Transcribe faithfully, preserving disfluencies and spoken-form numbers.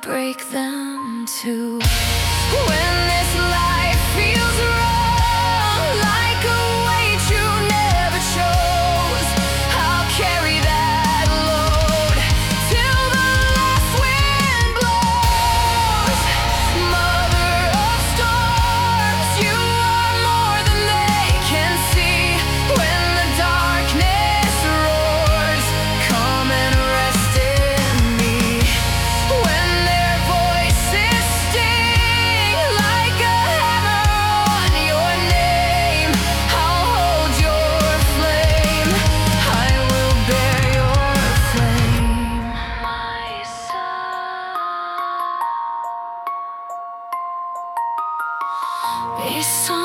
break them too. When this life feels wrong, like a weight you never chose, I'll carry that load till the last wind blows. Mother of storms, you are more than they can see. When the darkness roars, come and rest in me. When their voices sting like a hammer on your name, I'll hold your flame, I will bear your flame. My son, be so